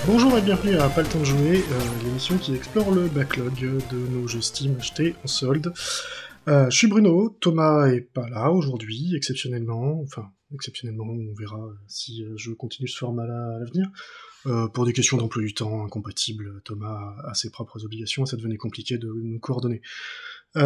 Bonjour et bienvenue à Pas le temps de jouer, l'émission qui explore le backlog de nos jeux Steam achetés en solde. Je suis Bruno, Thomas est pas là aujourd'hui, exceptionnellement, on verra si je continue ce format-là à l'avenir. Pour des questions d'emploi du temps incompatibles, Thomas a ses propres obligations et ça devenait compliqué de nous coordonner. Ce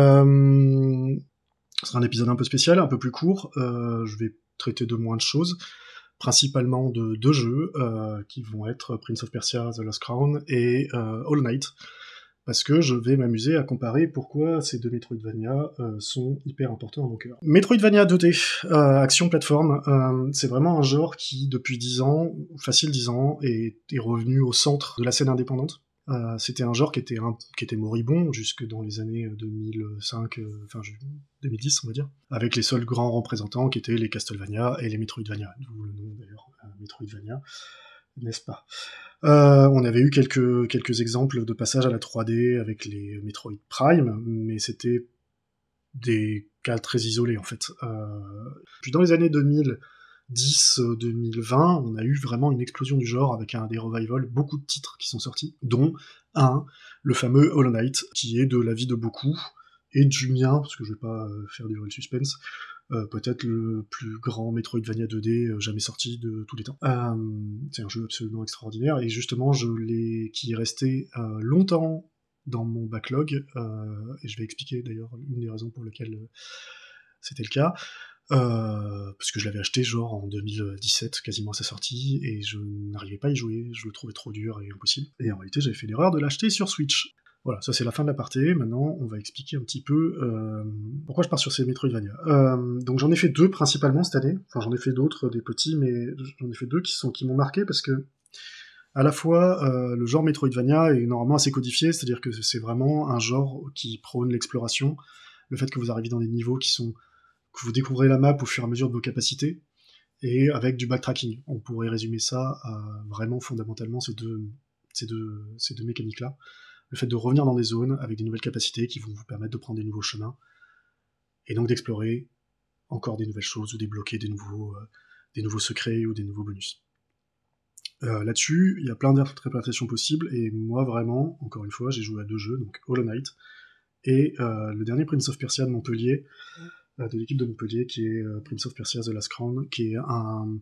sera un épisode un peu spécial, un peu plus court, je vais traiter de moins de choses, principalement de deux jeux qui vont être Prince of Persia: The Lost Crown et Hollow Knight, parce que je vais m'amuser à comparer pourquoi ces deux Metroidvania sont hyper importants dans mon cœur. Metroidvania 2D, action plateforme, c'est vraiment un genre qui, depuis 10 ans, facile 10 ans, est revenu au centre de la scène indépendante. C'était un genre qui était moribond jusque dans les années 2005, 2010 on va dire, avec les seuls grands représentants qui étaient les Castlevania et les Metroidvania, d'où le nom d'ailleurs, Metroidvania, n'est-ce pas. On avait eu quelques exemples de passage à la 3D avec les Metroid Prime, mais c'était des cas très isolés en fait. Puis dans les années 2010-2020, on a eu vraiment une explosion du genre avec des revivals, beaucoup de titres qui sont sortis, dont le fameux Hollow Knight, qui est de l'avis de beaucoup, et du mien, parce que je vais pas faire du vrai suspense, peut-être le plus grand Metroidvania 2D jamais sorti de tous les temps. C'est un jeu absolument extraordinaire, et justement, qui est resté longtemps dans mon backlog, et je vais expliquer d'ailleurs une des raisons pour lesquelles c'était le cas, parce que je l'avais acheté genre en 2017, quasiment à sa sortie, et je n'arrivais pas à y jouer, je le trouvais trop dur et impossible. Et en réalité, j'avais fait l'erreur de l'acheter sur Switch. Voilà, ça c'est la fin de l'aparté. Maintenant, on va expliquer un petit peu pourquoi je pars sur ces Metroidvania. Donc j'en ai fait deux principalement cette année. Enfin, j'en ai fait d'autres, des petits, mais j'en ai fait deux qui m'ont marqué parce que à la fois, le genre Metroidvania est normalement assez codifié, c'est-à-dire que c'est vraiment un genre qui prône l'exploration, le fait que vous arrivez dans des niveaux que vous découvrez la map au fur et à mesure de vos capacités, et avec du backtracking. On pourrait résumer ça à vraiment fondamentalement ces deux mécaniques-là. Le fait de revenir dans des zones avec des nouvelles capacités qui vont vous permettre de prendre des nouveaux chemins, et donc d'explorer encore des nouvelles choses, ou débloquer des nouveaux secrets ou des nouveaux bonus. Là-dessus, il y a plein d'interprétations possibles, et moi vraiment, encore une fois, j'ai joué à deux jeux, donc Hollow Knight, et le dernier Prince of Persia de Montpellier, de l'équipe de Montpellier, qui est Prince of Persia: The Last Crown, qui est un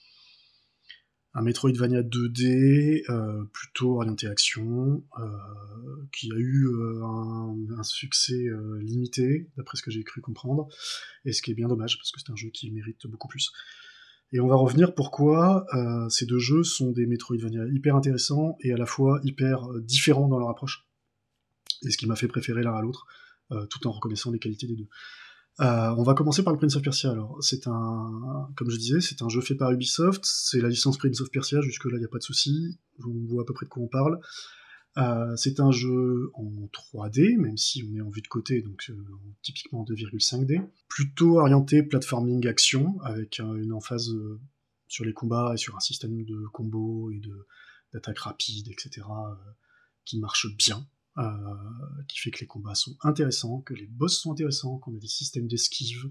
Metroidvania 2D, plutôt orienté action, qui a eu un succès limité, d'après ce que j'ai cru comprendre, et ce qui est bien dommage, parce que c'est un jeu qui mérite beaucoup plus. Et on va revenir pourquoi ces deux jeux sont des Metroidvania hyper intéressants, et à la fois hyper différents dans leur approche, et ce qui m'a fait préférer l'un à l'autre, tout en reconnaissant les qualités des deux. On va commencer par le Prince of Persia. Alors, comme je disais, c'est un jeu fait par Ubisoft, c'est la licence Prince of Persia, jusque-là, il n'y a pas de souci, on voit à peu près de quoi on parle. C'est un jeu en 3D, même si on est en vue de côté, donc typiquement en 2,5D, plutôt orienté platforming action, avec une emphase sur les combats et sur un système de combos et d'attaques rapides, etc., qui marche bien. Qui fait que les combats sont intéressants, que les boss sont intéressants, qu'on a des systèmes d'esquive,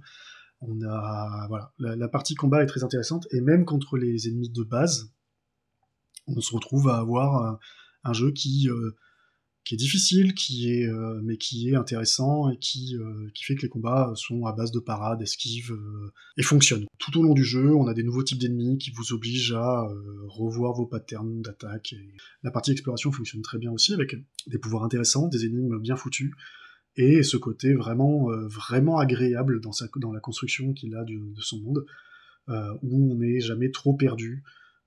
voilà, la partie combat est très intéressante, et même contre les ennemis de base, on se retrouve à avoir un jeu qui est difficile, mais qui est intéressant, et qui fait que les combats sont à base de parades, d'esquives, et fonctionnent. Tout au long du jeu, on a des nouveaux types d'ennemis qui vous obligent à revoir vos patterns d'attaque. Et la partie exploration fonctionne très bien aussi, avec des pouvoirs intéressants, des énigmes bien foutues, et ce côté vraiment, vraiment agréable dans la construction qu'il a de son monde, où on n'est jamais trop perdu,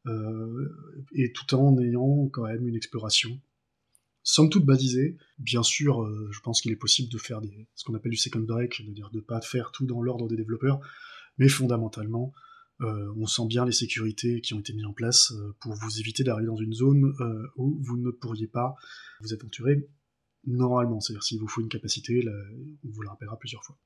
et tout en ayant quand même une exploration somme toute balisée. Bien sûr, je pense qu'il est possible de faire ce qu'on appelle du second break, c'est-à-dire de ne pas faire tout dans l'ordre des développeurs, mais fondamentalement, on sent bien les sécurités qui ont été mises en place pour vous éviter d'arriver dans une zone où vous ne pourriez pas vous aventurer normalement. C'est-à-dire, s'il vous faut une capacité, on vous la rappellera plusieurs fois.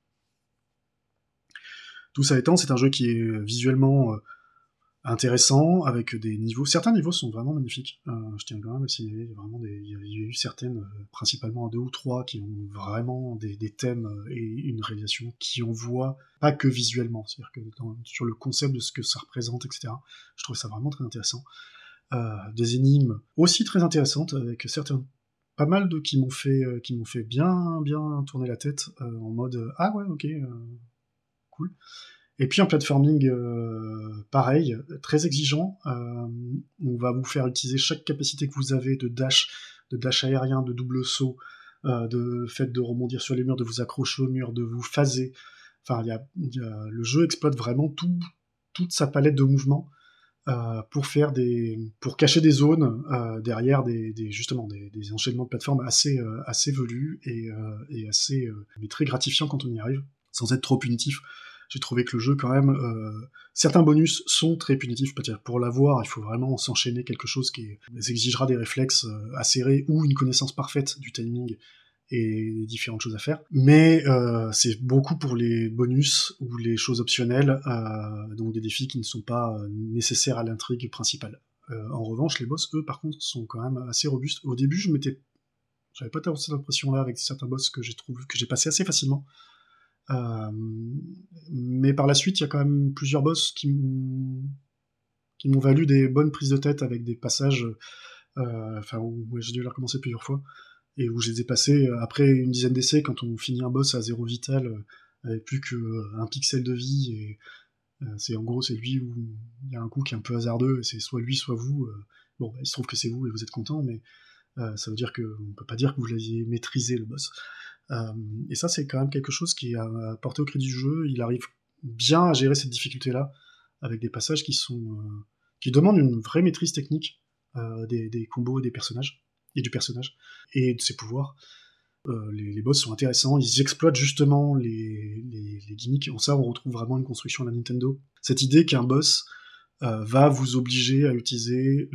Tout ça étant, c'est un jeu qui est visuellement intéressant, avec des niveaux. Certains niveaux sont vraiment magnifiques. Je tiens quand même à signaler, il y a eu certaines, principalement 2 ou 3, qui ont vraiment des thèmes et une réalisation qui envoie pas que visuellement, c'est-à-dire que sur le concept de ce que ça représente, etc. Je trouve ça vraiment très intéressant. des énigmes aussi très intéressantes, avec pas mal de qui m'ont fait bien tourner la tête, en mode ah ouais, ok, cool. Et puis un platforming pareil, très exigeant. On va vous faire utiliser chaque capacité que vous avez de dash aérien, de double saut, de fait de rebondir sur les murs, de vous accrocher au mur, de vous phaser. Enfin, le jeu exploite vraiment toute sa palette de mouvements pour cacher des zones derrière justement des enchaînements de plateformes assez velus et assez mais très gratifiants quand on y arrive, sans être trop punitif. J'ai trouvé que le jeu, quand même, certains bonus sont très punitifs. C'est-à-dire, pour l'avoir, il faut vraiment s'enchaîner quelque chose qui exigera des réflexes acérés ou une connaissance parfaite du timing et différentes choses à faire. Mais c'est beaucoup pour les bonus ou les choses optionnelles, donc des défis qui ne sont pas nécessaires à l'intrigue principale. En revanche, les boss, eux, par contre, sont quand même assez robustes. Au début, j'avais pas cette impression-là avec certains boss que j'ai passé assez facilement. Mais par la suite, il y a quand même plusieurs boss qui m'ont valu des bonnes prises de tête avec des passages où j'ai dû les recommencer plusieurs fois, et où je les ai passés après une dizaine d'essais, quand on finit un boss à 0 vital, avec plus qu'un pixel de vie, et c'est lui où il y a un coup qui est un peu hasardeux, et c'est soit lui, soit vous. Bon, il se trouve que c'est vous et vous êtes content, mais ça veut dire qu'on peut pas dire que vous l'aviez maîtrisé, le boss. Et ça, c'est quand même quelque chose qui est apporté au crédit du jeu. Il arrive bien à gérer cette difficulté-là, avec des passages qui demandent une vraie maîtrise technique des combos et des personnages, et du personnage, et de ses pouvoirs. Les boss sont intéressants, ils exploitent justement les gimmicks. En ça, on retrouve vraiment une construction à la Nintendo. Cette idée qu'un boss va vous obliger à utiliser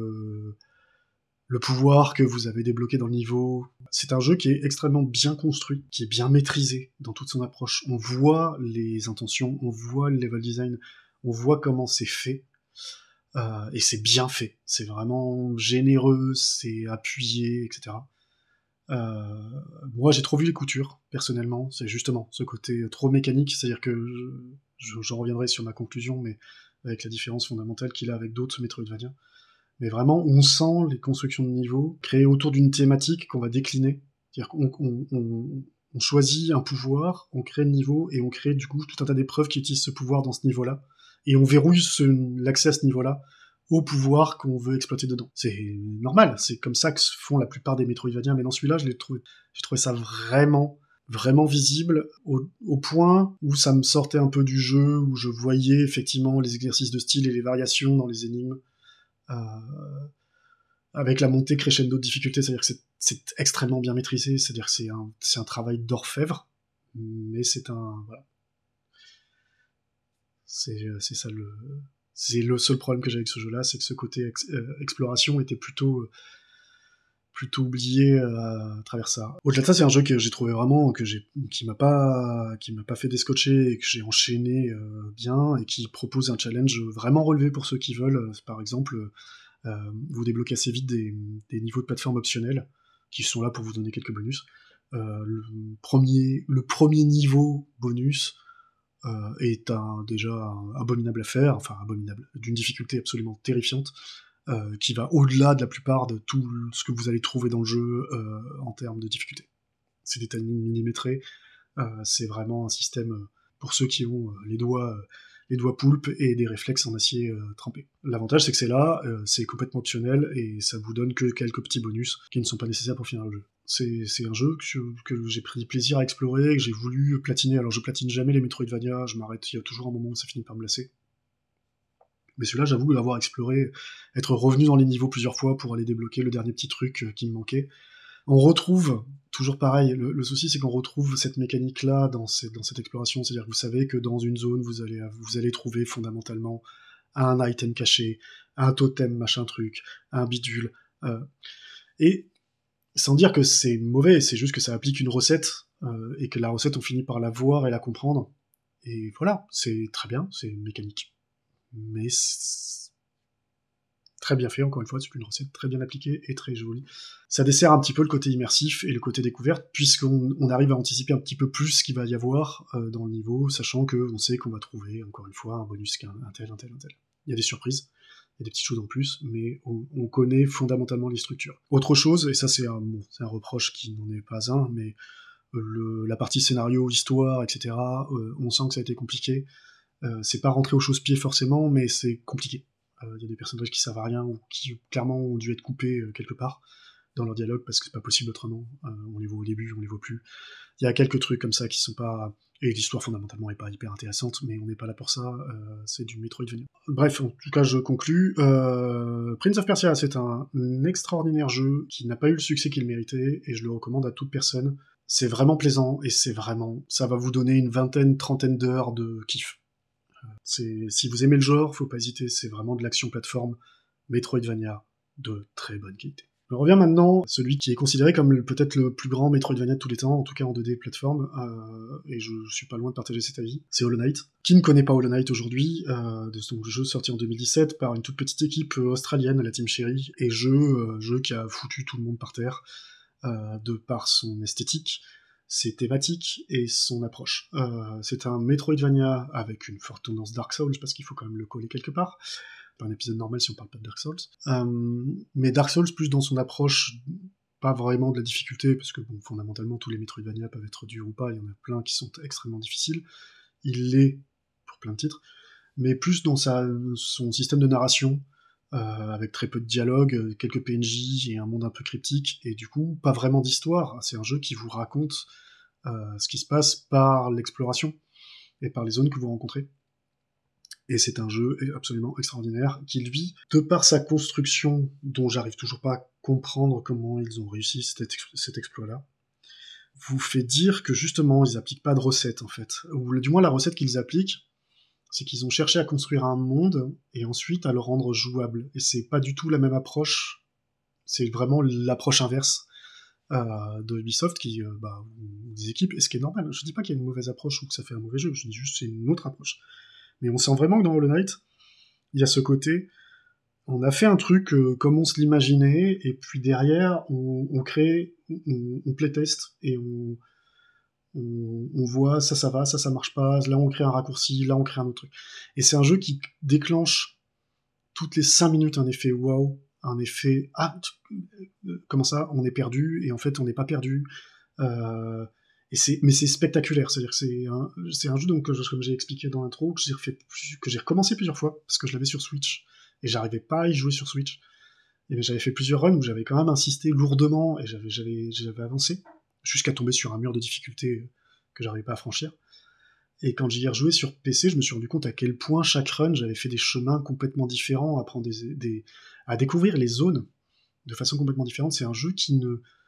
le pouvoir que vous avez débloqué dans le niveau. C'est un jeu qui est extrêmement bien construit, qui est bien maîtrisé dans toute son approche. On voit les intentions, on voit le level design, on voit comment c'est fait, et c'est bien fait. C'est vraiment généreux, c'est appuyé, etc. Moi, j'ai trop vu les coutures, personnellement. C'est justement ce côté trop mécanique, c'est-à-dire que j'en reviendrai sur ma conclusion, mais avec la différence fondamentale qu'il a avec d'autres Metroidvania. Mais vraiment, on sent les constructions de niveaux créées autour d'une thématique qu'on va décliner. C'est-à-dire qu'on choisit un pouvoir, on crée le niveau, et on crée du coup tout un tas d'épreuves qui utilisent ce pouvoir dans ce niveau-là. Et on verrouille l'accès à ce niveau-là au pouvoir qu'on veut exploiter dedans. C'est normal, c'est comme ça que se font la plupart des Metroidvania, mais dans celui-là, j'ai trouvé ça vraiment visible, au point où ça me sortait un peu du jeu, où je voyais effectivement les exercices de style et les variations dans les énigmes, avec la montée crescendo de difficulté, c'est-à-dire que c'est extrêmement bien maîtrisé, c'est-à-dire que c'est un travail d'orfèvre, mais voilà. C'est ça c'est le seul problème que j'ai avec ce jeu-là, c'est que ce côté exploration était plutôt oublié à travers ça. Au-delà de ça, c'est un jeu que j'ai trouvé vraiment qui m'a pas fait descotcher, et que j'ai enchaîné bien, et qui propose un challenge vraiment relevé pour ceux qui veulent. Par exemple, vous débloquez assez vite des niveaux de plateforme optionnels qui sont là pour vous donner quelques bonus. Le premier niveau bonus est déjà abominable à faire, enfin abominable, d'une difficulté absolument terrifiante, qui va au-delà de la plupart de tout ce que vous allez trouver dans le jeu en termes de difficulté. C'est des timings millimétrés, c'est vraiment un système pour ceux qui ont les doigts poulpes et des réflexes en acier trempé. L'avantage, c'est que c'est là, c'est complètement optionnel, et ça vous donne que quelques petits bonus qui ne sont pas nécessaires pour finir le jeu. C'est un jeu que j'ai pris plaisir à explorer, que j'ai voulu platiner. Alors je platine jamais les Metroidvania, je m'arrête, il y a toujours un moment où ça finit par me lasser. Mais celui-là, j'avoue l'avoir exploré, être revenu dans les niveaux plusieurs fois pour aller débloquer le dernier petit truc qui me manquait. On retrouve, toujours pareil, le souci, c'est qu'on retrouve cette mécanique-là dans cette exploration, c'est-à-dire que vous savez que dans une zone, vous allez trouver fondamentalement un item caché, un totem machin truc, un bidule, et sans dire que c'est mauvais, c'est juste que ça applique une recette, et que la recette, on finit par la voir et la comprendre, et voilà, c'est très bien, c'est mécanique. Mais très bien fait, encore une fois, c'est une recette très bien appliquée et très jolie. Ça dessert un petit peu le côté immersif et le côté découverte, puisqu'on arrive à anticiper un petit peu plus ce qu'il va y avoir dans le niveau, sachant qu'on sait qu'on va trouver, encore une fois, un bonus qu'un tel. Il y a des surprises, il y a des petites choses en plus, mais on connaît fondamentalement les structures. Autre chose, et ça c'est un reproche qui n'en est pas un, mais la partie scénario, histoire, etc., on sent que ça a été compliqué. C'est pas rentré au chausse-pied forcément, mais c'est compliqué. Il y a des personnages qui servent à rien, ou qui clairement ont dû être coupés quelque part dans leur dialogue, parce que c'est pas possible autrement. On les voit au début, on les voit plus. Il y a quelques trucs comme ça qui sont pas... Et l'histoire fondamentalement est pas hyper intéressante, mais on n'est pas là pour ça, c'est du Metroidvania. Bref, en tout cas je conclus. Prince of Persia, c'est un extraordinaire jeu qui n'a pas eu le succès qu'il méritait, et je le recommande à toute personne. C'est vraiment plaisant, et ça va vous donner une vingtaine, trentaine d'heures de kiff. Si vous aimez le genre, faut pas hésiter, c'est vraiment de l'action plateforme Metroidvania de très bonne qualité. On revient maintenant à celui qui est considéré comme peut-être le plus grand Metroidvania de tous les temps, en tout cas en 2D plateforme, et je suis pas loin de partager cet avis, c'est Hollow Knight. Qui ne connaît pas Hollow Knight aujourd'hui, de son jeu sorti en 2017 par une toute petite équipe australienne, la Team Cherry, et jeu qui a foutu tout le monde par terre, de par son esthétique, ses thématiques et son approche. C'est un Metroidvania avec une forte tendance Dark Souls, parce qu'il faut quand même le coller quelque part. Pas un épisode normal si on parle pas de Dark Souls. Mais Dark Souls plus dans son approche, pas vraiment de la difficulté, parce que bon, fondamentalement tous les Metroidvania peuvent être durs ou pas, il y en a plein qui sont extrêmement difficiles. Il l'est pour plein de titres, mais plus dans son système de narration, avec très peu de dialogue, quelques PNJ et un monde un peu cryptique, et du coup pas vraiment d'histoire. C'est un jeu qui vous raconte ce qui se passe par l'exploration et par les zones que vous rencontrez. Et c'est un jeu absolument extraordinaire qui, lui, de par sa construction, dont j'arrive toujours pas à comprendre comment ils ont réussi cet exploit-là, vous fait dire que justement, ils appliquent pas de recette, en fait. Ou du moins, la recette qu'ils appliquent, c'est qu'ils ont cherché à construire un monde, et ensuite à le rendre jouable. Et c'est pas du tout la même approche, c'est vraiment l'approche inverse de Ubisoft, des équipes, et ce qui est normal. Je dis pas qu'il y a une mauvaise approche ou que ça fait un mauvais jeu, je dis juste que c'est une autre approche. Mais on sent vraiment que dans Hollow Knight, il y a ce côté, on a fait un truc comme on se l'imaginait, et puis derrière, on crée, on playtest, et on voit ça va, ça marche pas, là on crée un raccourci, là on crée un autre truc. Et c'est un jeu qui déclenche toutes les 5 minutes un effet wow, un effet comment ça, on est perdu, et en fait on n'est pas perdu. Mais c'est spectaculaire, c'est-à-dire que c'est un jeu, donc, comme j'ai expliqué dans l'intro, que j'ai recommencé plusieurs fois, parce que je l'avais sur Switch, et j'arrivais pas à y jouer sur Switch. Et j'avais fait plusieurs runs où j'avais quand même insisté lourdement, et j'avais avancé, jusqu'à tomber sur un mur de difficulté que j'arrivais pas à franchir. Et quand j'y ai rejoué sur PC, je me suis rendu compte à quel point chaque run, j'avais fait des chemins complètement différents, à découvrir les zones de façon complètement différente. C'est un jeu qui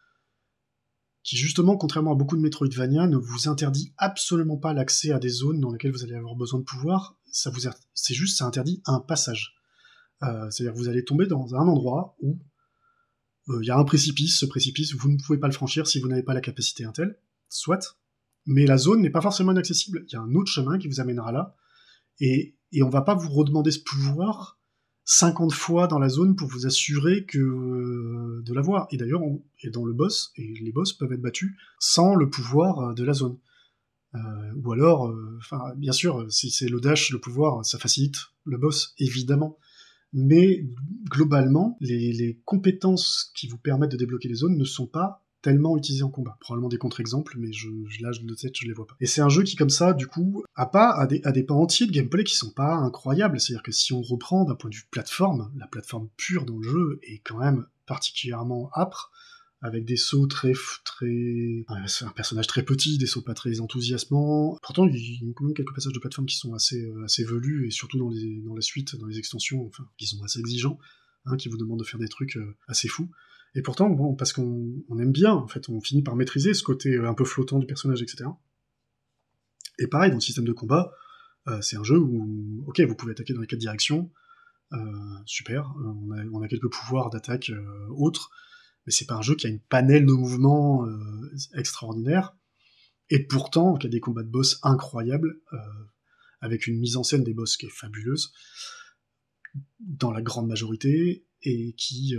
justement, contrairement à beaucoup de Metroidvania, ne vous interdit absolument pas l'accès à des zones dans lesquelles vous allez avoir besoin de pouvoir. Ça interdit un passage. C'est-à-dire que vous allez tomber dans un endroit où il y a un précipice. Ce précipice, vous ne pouvez pas le franchir si vous n'avez pas la capacité Intel, soit. Mais la zone n'est pas forcément inaccessible. Il y a un autre chemin qui vous amènera là, et on va pas vous redemander ce pouvoir 50 fois dans la zone pour vous assurer de l'avoir. Et d'ailleurs, dans le boss, et les boss peuvent être battus sans le pouvoir de la zone. Ou alors, bien sûr, si c'est le dash, le pouvoir, ça facilite le boss, évidemment. Mais globalement, les compétences qui vous permettent de débloquer les zones ne sont pas tellement utilisées en combat. Probablement des contre-exemples, mais là, de tête, je les vois pas. Et c'est un jeu qui, comme ça, du coup, a des pans entiers de gameplay qui sont pas incroyables. C'est-à-dire que si on reprend d'un point de vue plateforme, la plateforme pure dans le jeu est quand même particulièrement âpre, avec des sauts c'est un personnage très petit, des sauts pas très enthousiasmants. Pourtant, il y a quand même quelques passages de plateforme qui sont assez velus, et surtout dans la suite, dans les extensions, qui sont assez exigeants, qui vous demandent de faire des trucs assez fous. Et pourtant, bon, parce qu'on aime bien, en fait, on finit par maîtriser ce côté un peu flottant du personnage, etc. Et pareil, dans le système de combat, c'est un jeu où, ok, vous pouvez attaquer dans les 4 directions, super, on a quelques pouvoirs d'attaque autres, mais c'est pas un jeu qui a une panelle de mouvements extraordinaire, et pourtant, qui a des combats de boss incroyables, avec une mise en scène des boss qui est fabuleuse, dans la grande majorité, et qui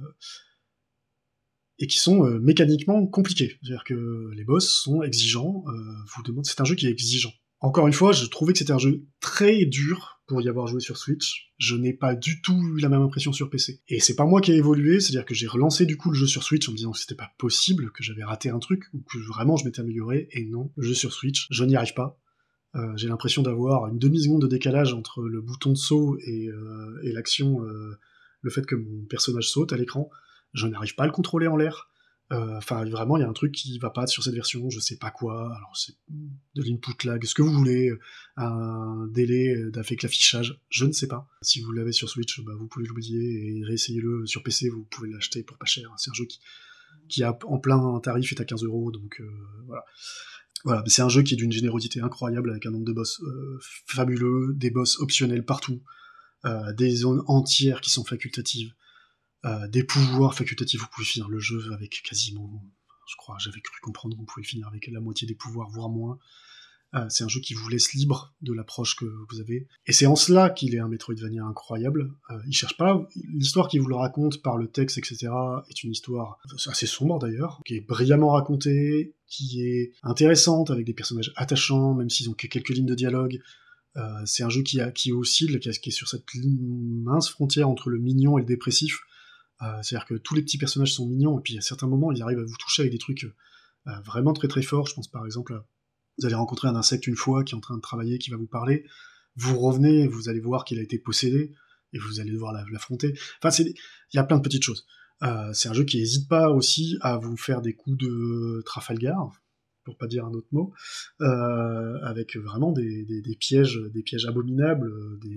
sont mécaniquement compliqués. C'est-à-dire que les boss sont exigeants, c'est un jeu qui est exigeant. Encore une fois, je trouvais que c'était un jeu très dur, pour y avoir joué sur Switch, je n'ai pas du tout eu la même impression sur PC. Et c'est pas moi qui ai évolué, c'est-à-dire que j'ai relancé du coup le jeu sur Switch en me disant que c'était pas possible, que j'avais raté un truc, ou que vraiment je m'étais amélioré, et non, le jeu sur Switch, je n'y arrive pas. J'ai l'impression d'avoir une demi-seconde de décalage entre le bouton de saut et l'action, le fait que mon personnage saute à l'écran. Je n'arrive pas à le contrôler en l'air. Enfin, vraiment, il y a un truc qui va pas sur cette version, je sais pas quoi. Alors, c'est de l'input lag, ce que vous voulez, un délai avec l'affichage, je ne sais pas. Si vous l'avez sur Switch, bah, vous pouvez l'oublier et réessayez-le sur PC, vous pouvez l'acheter pour pas cher. C'est un jeu qui en plein tarif est à 15€, donc voilà. Voilà, c'est un jeu qui est d'une générosité incroyable, avec un nombre de boss fabuleux, des boss optionnels partout, des zones entières qui sont facultatives, des pouvoirs facultatifs. Vous pouvez finir le jeu avec quasiment, je crois, j'avais cru comprendre, vous pouvez finir avec la moitié des pouvoirs, voire moins. C'est un jeu qui vous laisse libre de l'approche que vous avez. Et c'est en cela qu'il est un Metroidvania incroyable. Il cherche pas... L'histoire qu'il vous le raconte par le texte, etc., est une histoire assez sombre d'ailleurs, qui est brillamment racontée, qui est intéressante, avec des personnages attachants, même s'ils ont que quelques lignes de dialogue. C'est un jeu qui oscille, qui est sur cette mince frontière entre le mignon et le dépressif. C'est-à-dire que tous les petits personnages sont mignons, et puis à certains moments, ils arrivent à vous toucher avec des trucs vraiment très très forts. Je pense par exemple à... Vous allez rencontrer un insecte une fois qui est en train de travailler, qui va vous parler, vous revenez, vous allez voir qu'il a été possédé, et vous allez devoir l'affronter. Enfin, il y a plein de petites choses. C'est un jeu qui n'hésite pas aussi à vous faire des coups de Trafalgar, pour pas dire un autre mot, avec vraiment des pièges abominables,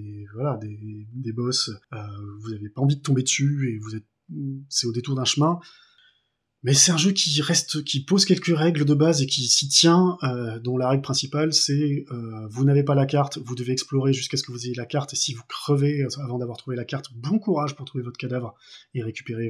des boss, vous n'avez pas envie de tomber dessus, et c'est au détour d'un chemin. Mais c'est un jeu qui pose quelques règles de base et qui s'y tient, dont la règle principale, c'est vous n'avez pas la carte, vous devez explorer jusqu'à ce que vous ayez la carte, et si vous crevez avant d'avoir trouvé la carte, bon courage pour trouver votre cadavre et récupérer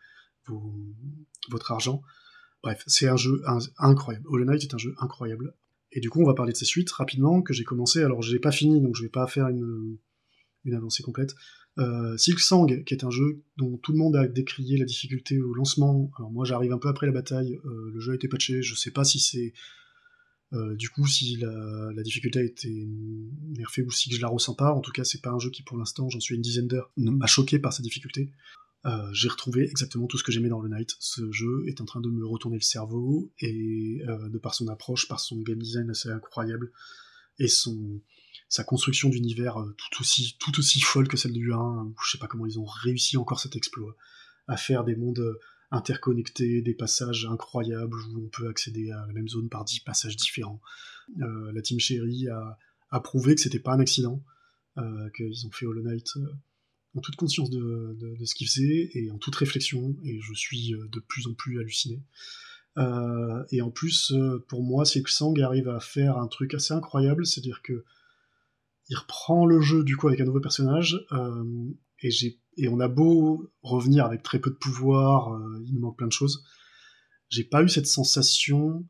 votre argent. Bref, c'est un jeu incroyable. Hollow Knight est un jeu incroyable. Et du coup, on va parler de ses suites rapidement, que j'ai commencé. Alors, je l'ai pas fini, donc je vais pas faire une avancée complète. Silksong, qui est un jeu dont tout le monde a décrié la difficulté au lancement. Alors moi j'arrive un peu après la bataille, le jeu a été patché, je sais pas si c'est du coup si la difficulté a été nerfée ou si je la ressens pas. En tout cas c'est pas un jeu qui pour l'instant, j'en suis à une dizaine d'heures, m'a choqué par sa difficulté. J'ai retrouvé exactement tout ce que j'aimais dans le Night. Ce jeu est en train de me retourner le cerveau, et de par son approche, par son game design assez incroyable, et sa construction d'univers tout aussi folle que celle du 1, où je sais pas comment ils ont réussi encore cet exploit, à faire des mondes interconnectés, des passages incroyables, où on peut accéder à la même zone par 10 passages différents. La Team Cherry a prouvé que c'était pas un accident, qu'ils ont fait Hollow Knight en toute conscience de ce qu'ils faisaient, et en toute réflexion, et je suis de plus en plus halluciné. Et en plus, pour moi, Silksong arrive à faire un truc assez incroyable, c'est-à-dire que il reprend le jeu du coup avec un nouveau personnage, et on a beau revenir avec très peu de pouvoir, il nous manque plein de choses, j'ai pas eu cette sensation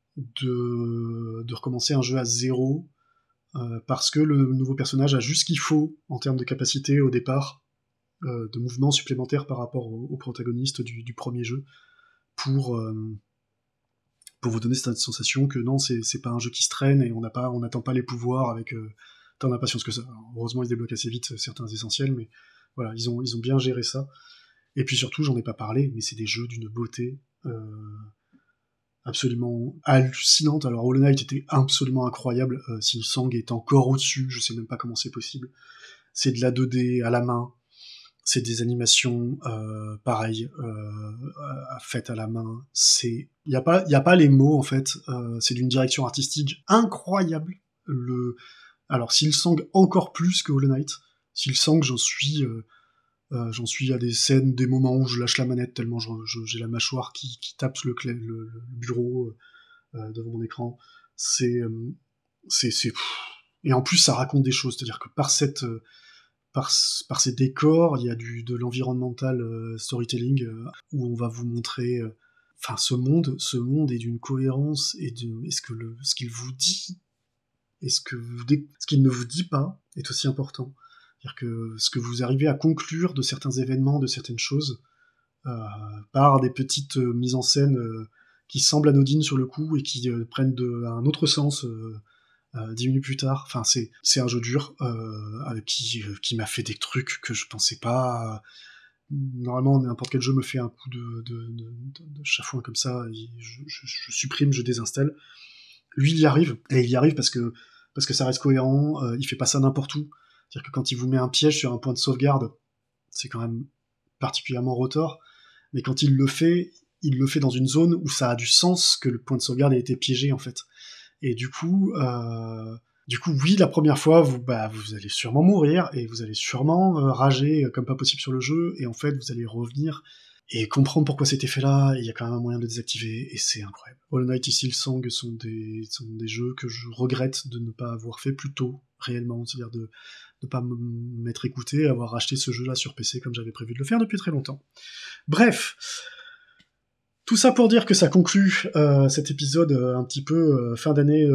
de recommencer un jeu à zéro, parce que le nouveau personnage a juste ce qu'il faut en termes de capacité au départ, de mouvements supplémentaires par rapport au protagoniste du premier jeu, pour vous donner cette sensation que non, c'est pas un jeu qui se traîne, et on n'attend pas les pouvoirs avec tant d'impatience que ça. Alors, heureusement, ils débloquent assez vite certains essentiels, mais voilà, ils ont bien géré ça. Et puis surtout, j'en ai pas parlé, mais c'est des jeux d'une beauté absolument hallucinante. Alors Hollow Knight était absolument incroyable, Silksong est encore au-dessus, je sais même pas comment c'est possible. C'est de la 2D à la main, c'est des animations pareilles, faites à la main. Il y a pas les mots en fait. C'est d'une direction artistique incroyable. Alors Silksong encore plus que Hollow Knight. Silksong, j'en suis à des scènes, des moments où je lâche la manette tellement j'ai la mâchoire qui tape le bureau devant mon écran. C'est et en plus ça raconte des choses, c'est-à-dire que par ces décors, il y a de l'environnemental storytelling, où on va vous montrer, ce monde est d'une cohérence, et ce qu'il vous dit, et ce qu'il ne vous dit pas est aussi important. C'est-à-dire que ce que vous arrivez à conclure de certains événements, de certaines choses, par des petites mises en scène qui semblent anodines sur le coup, et qui prennent un autre sens 10 minutes plus tard. Enfin, c'est un jeu dur avec qui m'a fait des trucs que je pensais pas. Normalement, n'importe quel jeu me fait un coup de chafouin comme ça, et je supprime, je désinstalle. Lui, il y arrive, et il y arrive parce que ça reste cohérent, il fait pas ça n'importe où. C'est-à-dire que quand il vous met un piège sur un point de sauvegarde, c'est quand même particulièrement rotor, mais quand il le fait dans une zone où ça a du sens que le point de sauvegarde ait été piégé, en fait. Et du coup, oui, la première fois, vous allez sûrement mourir, et vous allez sûrement rager comme pas possible sur le jeu, et en fait, vous allez revenir et comprendre pourquoi cet effet-là, et il y a quand même un moyen de le désactiver, et c'est incroyable. Hollow Knight et Silksong sont des jeux que je regrette de ne pas avoir fait plus tôt, réellement, c'est-à-dire de ne pas m'être écouté, avoir racheté ce jeu-là sur PC comme j'avais prévu de le faire depuis très longtemps. Bref, tout ça pour dire que ça conclut cet épisode un petit peu fin d'année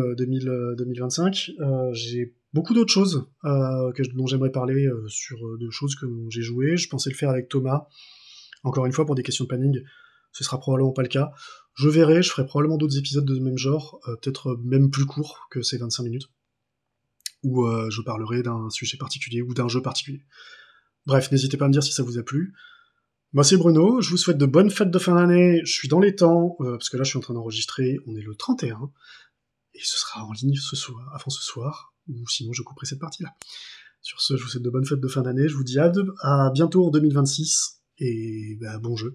2025. J'ai beaucoup d'autres choses dont j'aimerais parler sur de choses que j'ai jouées. Je pensais le faire avec Thomas. Encore une fois, pour des questions de planning, ce sera probablement pas le cas. Je verrai, je ferai probablement d'autres épisodes de même genre, peut-être même plus courts que ces 25 minutes, où je parlerai d'un sujet particulier ou d'un jeu particulier. Bref, n'hésitez pas à me dire si ça vous a plu. Moi c'est Bruno, je vous souhaite de bonnes fêtes de fin d'année, je suis dans les temps, parce que là je suis en train d'enregistrer, on est le 31, et ce sera en ligne avant ce soir, ou sinon je couperai cette partie-là. Sur ce, je vous souhaite de bonnes fêtes de fin d'année, je vous dis à bientôt en 2026, et bon jeu.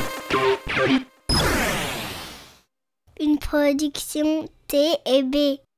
Une production T&B.